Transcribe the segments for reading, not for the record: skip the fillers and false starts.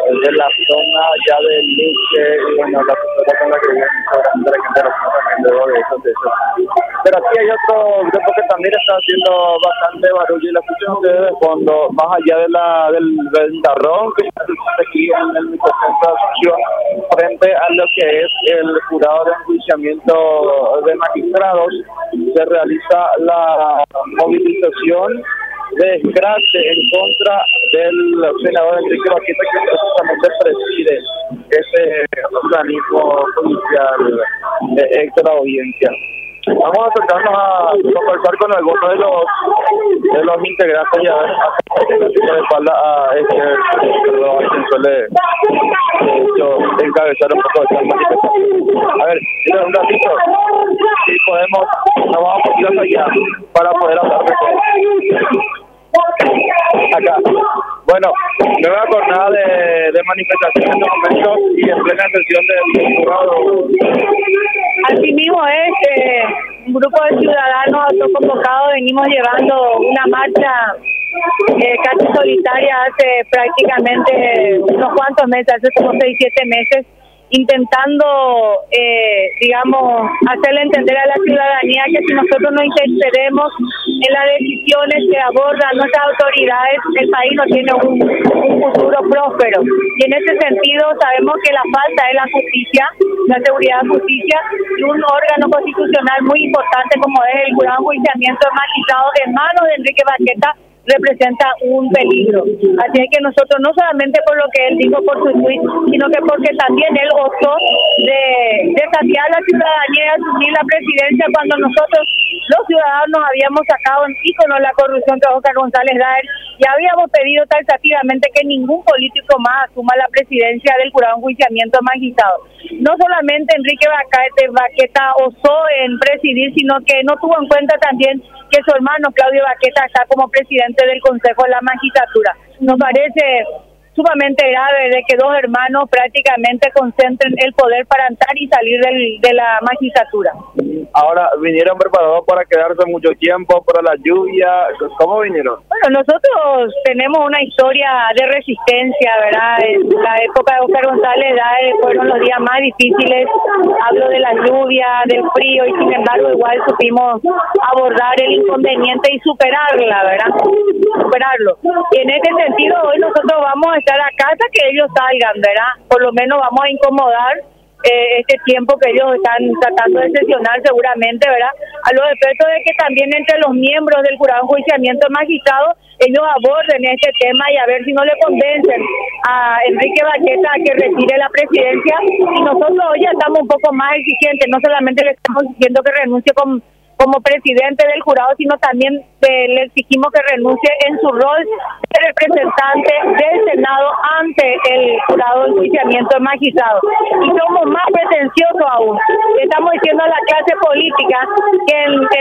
de la zona ya del Luque, y bueno, la persona con la que viven seguramente la gente lo también luego de eso. Pero aquí hay otro grupo que también está haciendo bastante barullo y lo escuchan ustedes de fondo, más allá del ventarrón que está aquí en el microcentro de Asunción, frente a lo que es el jurado de enjuiciamiento de magistrados, se realiza la movilización de desgracia en contra del senador Enrique Vaqueta, que precisamente preside ese organismo judicial de audiencia. Vamos a acercarnos a conversar con algunos de los integrantes y a ver de espalda a quien suele encabezar un poco de esta manifestación. A ver, un ratito, si podemos, nos vamos a ir allá para poder hablar de todo. Acá. Bueno, nueva jornada de manifestación en estos momentos y en plena sesión del jurado. Así mismo es, un grupo de ciudadanos autoconvocados venimos llevando una marcha casi solitaria hace prácticamente unos cuantos meses, hace como 6-7 meses, intentando, digamos, hacerle entender a la ciudadanía que si nosotros no intercedemos en las decisiones que abordan nuestras autoridades, el país no tiene un futuro próspero. Y en ese sentido sabemos que la falta es la justicia, la seguridad de justicia, y un órgano constitucional muy importante como es el jurado de enjuiciamiento de magistrados en manos de Enrique Vaqueta representa un peligro. Así es que nosotros, no solamente por lo que él dijo por su tweet, sino que porque también él optó de desafiar a la ciudadanía y asumir la presidencia cuando nosotros, los ciudadanos, habíamos sacado en ícono la corrupción que Oscar González Daer y habíamos pedido taxativamente que ningún político más asuma la presidencia del jurado de enjuiciamiento de magistrados. No solamente Enrique Vaqueta osó en presidir, sino que no tuvo en cuenta también que su hermano Claudio Vaqueta está como presidente del Consejo de la Magistratura. Nos parece sumamente grave de que dos hermanos prácticamente concentren el poder para entrar y salir de la magistratura. Ahora, ¿vinieron preparados para quedarse mucho tiempo para la lluvia? ¿Cómo vinieron? Bueno, nosotros tenemos una historia de resistencia, ¿verdad? En la época de Oscar González Daer fueron los días más difíciles. Hablo de la lluvia, del frío, y sin embargo igual supimos abordar el inconveniente y superarla, ¿verdad? Superarlo. Y en ese sentido, hoy nosotros vamos a estar acá hasta que ellos salgan, ¿verdad? Por lo menos vamos a incomodar este tiempo que ellos están tratando de sesionar seguramente, ¿verdad? A los efectos de que también entre los miembros del jurado de enjuiciamiento de magistrados ellos aborden este tema y a ver si no le convencen a Enrique Vaqueta a que retire la presidencia. Y nosotros hoy ya estamos un poco más exigentes, no solamente le estamos diciendo que renuncie como presidente del jurado, sino también le exigimos que renuncie en su rol de representante del Senado ante el jurado de enjuiciamiento de magistrados. Y somos más pretenciosos aún. Estamos diciendo a la clase política que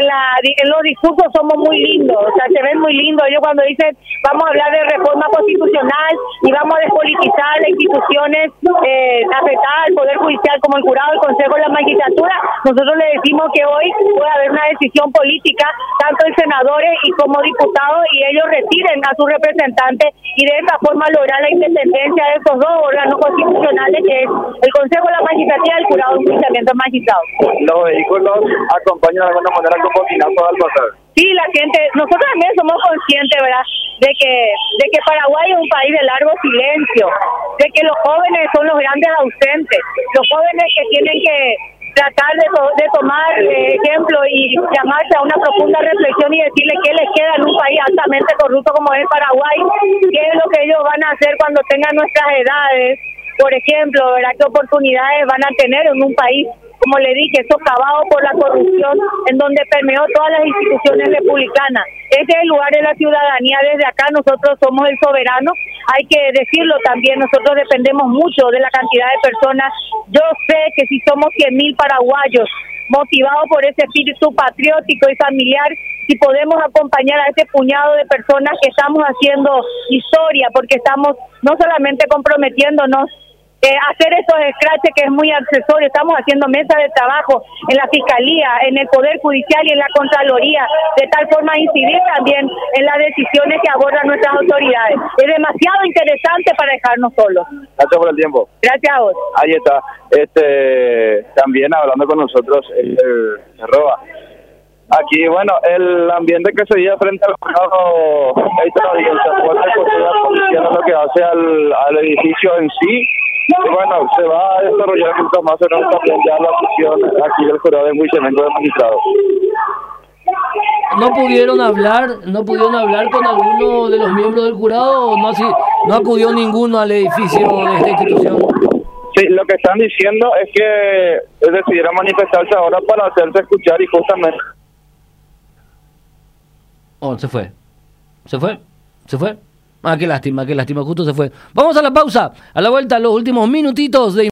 en los discursos somos muy lindos, o sea, se ven muy lindos. Ellos cuando dicen vamos a hablar de reforma constitucional y vamos a despolitizar las instituciones afectadas al Poder Judicial como el jurado, el Consejo de la Magistratura, nosotros le decimos que hoy puede haber una decisión política, tanto de senadores y como diputados, y ellos retiren a sus representantes y de esa forma lograr la independencia de esos dos órganos constitucionales que es el Consejo de la Magistratura y el jurado de enjuiciamiento de magistrados. ¿Los vehículos acompañan de alguna manera con bocinazo al pasar? Sí, la gente, nosotros también somos conscientes, ¿verdad?, de que Paraguay es un país de largo silencio, de que los jóvenes son los grandes ausentes, los jóvenes que tienen que tratar de tomar ejemplo y llamarse a una profunda reflexión y decirle qué les queda en un país altamente corrupto como es Paraguay, qué es lo que ellos van a hacer cuando tengan nuestras edades, por ejemplo, ¿verdad?, qué oportunidades van a tener en un país, como le dije, socavado por la corrupción, en donde permeó todas las instituciones republicanas. Este es el lugar de la ciudadanía. Desde acá nosotros somos el soberano. Hay que decirlo también, nosotros dependemos mucho de la cantidad de personas. Yo sé que si somos 100.000 paraguayos motivados por ese espíritu patriótico y familiar, si podemos acompañar a ese puñado de personas que estamos haciendo historia, porque estamos no solamente comprometiéndonos hacer esos scratches que es muy accesorio. Estamos haciendo mesas de trabajo en la Fiscalía, en el Poder Judicial y en la Contraloría, de tal forma a incidir también en las decisiones que abordan nuestras autoridades. Es demasiado interesante para dejarnos solos. Gracias por el tiempo. Gracias a vos. Ahí está. También hablando con nosotros, Roba. Aquí, bueno, el ambiente que se vive frente al juzgado extrajudicial fuerte, pues la policía lo que hace al edificio en sí. Y bueno, se va a desarrollar mucho más en también ya la sesión aquí del jurado de enjuiciamiento de magistrados. ¿No pudieron hablar con alguno de los miembros del jurado o no acudió ninguno al edificio de esta institución? Sí, lo que están diciendo es que decidieron manifestarse ahora para hacerse escuchar y justamente... Oh, se fue. Ah, qué lástima, justo se fue. Vamos a la pausa, a la vuelta, los últimos minutitos de